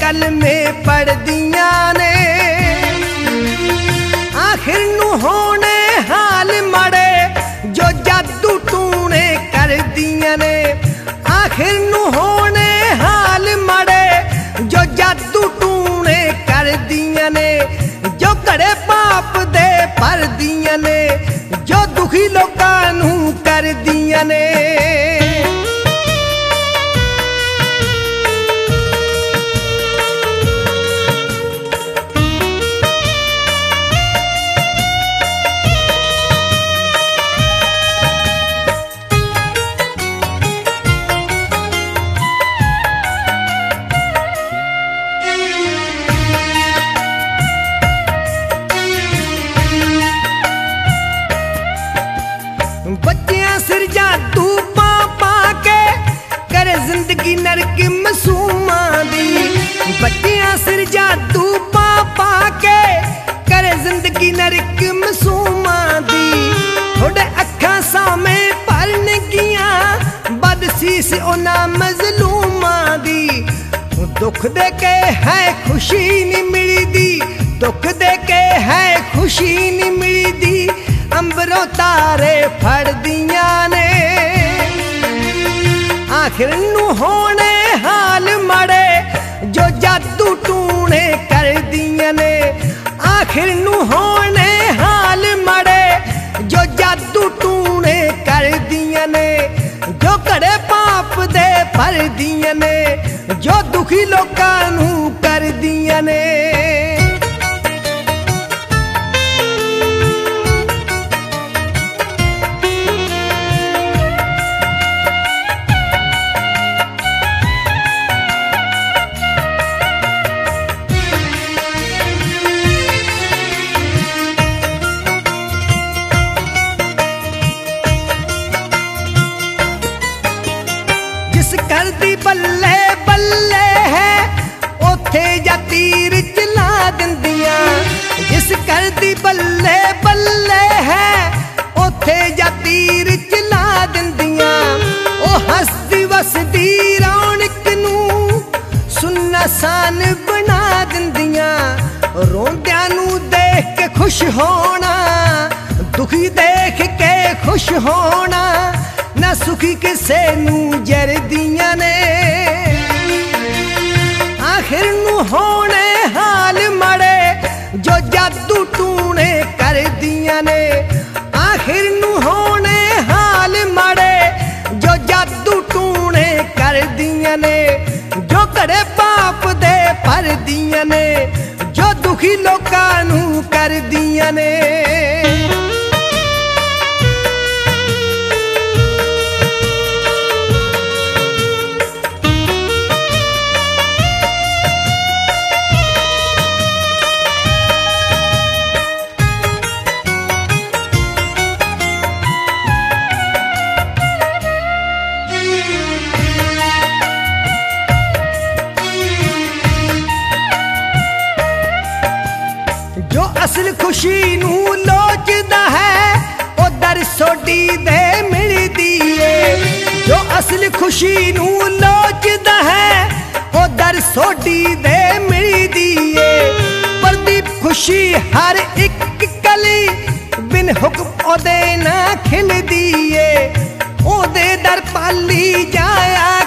कलमे पढ़दियां ने, आखिर नू होने हाल माड़े जो जादू टूने कर दियां ने। आखिर नू होने हाल माड़े जो जादू टूने कर दियां ने, जो कड़े पाप दे भर दियां ने, जो दुखी लोकां नू कर दियां ने। बच्चियां सिर जादू पा पा के करे जिंदगी नरक मासूमां दी। बच्चियां सिर जादू पा पा के करे जिंदगी नरक मासूमां दी। थोड़े अखां सामे भरन गियां बदसीस उन्हां मजलूमां दी। दुख दे के है खुशी नहीं मिलदी, दुख दे के है खुशी नहीं मिलदी, अंबरों तारे फड़ दियां ने। आखिर नू होने हाल माड़े जो जादू टूने कर दियां ने। आखिर नू होने हाल माड़े जो जादू टूने कर दियां ने, जो कड़े पाप दे भर दियां ने, जो दुखी लोकां नू कर दियां ने। जिस घर दी बल्ले बल्ले है ओथे जा तीर चला दिंदियां। जिस घर दी बल्ले बल्ले है ओथे जा तीर चला दिंदियां। ओ हसदी वसदी रौनक नू सुन्नासान बना दिंदियां। रोंदियां नू देख के खुश होना, दुखी देख के खुश होना, ना सुखी किसे नू जर दियां ने। आखिर नू होने हाल माड़े जो जादू टूने कर दियां ने। आखिर नू होने हाल माड़े जो जादू टूने कर दियां ने, जो कड़े पाप दे भर दियां ने, जो दुखी लोकां नू कर दियां ने। जो असल खुशी नू लोचदा है ओ दर सोडी दे मिलदी है। जो असल खुशी नू लोचदा है ओ दर सोडी दे मिलदी है। प्रदीप खुशी हर एक कली बिन हुक्म ओदे ना खिलदी है। ओदे दर पाली जाया